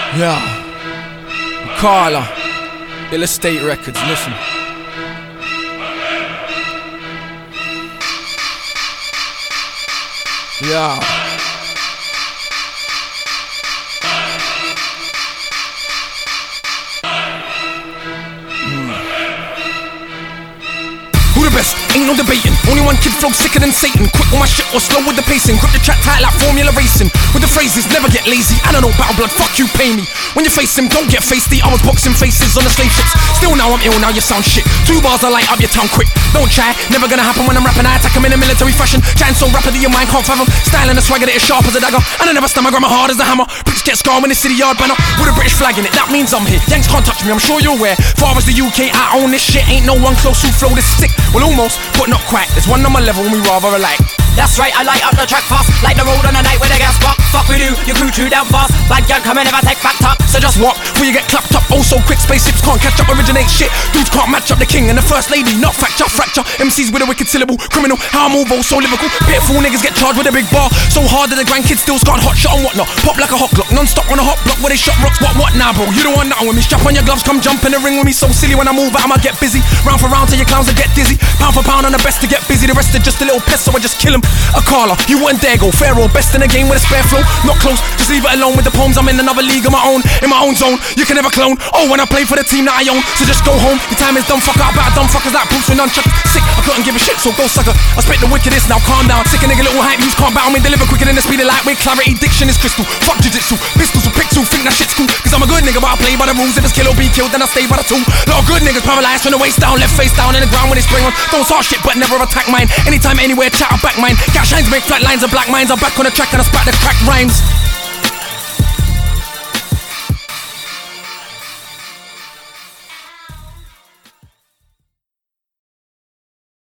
Yeah, Carla, Ill Estate Records, listen. Yeah. Who the best? Ain't no debating. Only one kid flow sicker than Satan. Quick with my shit or slow with the pacing. Grip the track tight like Formula Racing. With the phrases, never get lazy. I don't know battle blood, fuck you, pay me. When you face him, don't get feisty. I was boxing faces on the slave ships. Still now I'm ill, now you sound shit. 2 bars I light up your tongue quick. Don't try, never gonna happen when I'm rapping. I attack him in a military fashion. Chatting so rapid that your mind can't fathom. Style and the swagger that is sharp as a dagger. And I never stomach, grab my hard as a hammer. Bricks get scarred when the city yard banner. With a British flag in it, that means I'm here. Yanks can't touch me, I'm sure you're aware. Far as the UK, I own this shit. Ain't no one close who flow this sick. Well, almost, but not quite. There's one on my level and we rather alike. That's right, I light up the track fast, like the road on a night with a gas spark. Fuck with you, your crew too damn fast. Bad girl come in if I take back top. So just walk, before you get clapped up. Oh so quick, spaceships can't catch up. Originate shit, dudes can't match up. The king and the first lady, not fracture. MCs with a wicked syllable, criminal. How I move, oh so lyrical. Pitiful niggas get charged with a big bar. So hard that the grandkids still scarred. Hot shot and whatnot. Pop like a hot clock, non-stop on a hot block where they shot rocks. What now, bro? You don't want nothing with me. Strap on your gloves, come jump in the ring with me. So silly when I move out, I'ma get busy. Round for round till your clowns will get dizzy. Pound for pound on the best to get busy. The rest are just a little pest, so I just kill them. A Carla, you wouldn't dare go Pharaoh, best in the game with a spare flow. Not close, just leave it alone with the poems. I'm in another league of my own, in my own zone. You can never clone. Oh, when I play for the team that I own. So just go home, your time is done. Fuck out about dumb fuckers like Bruce with nunchucks. Sick, I couldn't give a shit, so go sucker. I spit the wickedest, now calm down. Sick a nigga, little hype, you can't battle me. Deliver quicker than the speed of light with clarity. Diction is crystal. Fuck jiu-jitsu, pistols with pixel. Think that shit's cool, cause I'm a good nigga, but I play by the rules. If it's kill or be killed, then I stay by the tool. Lot of good niggas paralyzed from the waist down, left face down in the ground when they spring on. Don't start shit, but never attack mine. Anytime, anywhere, chat, I back mine. Cat shines make flat lines of black minds. I'm back on the track and I spat the crack rhymes.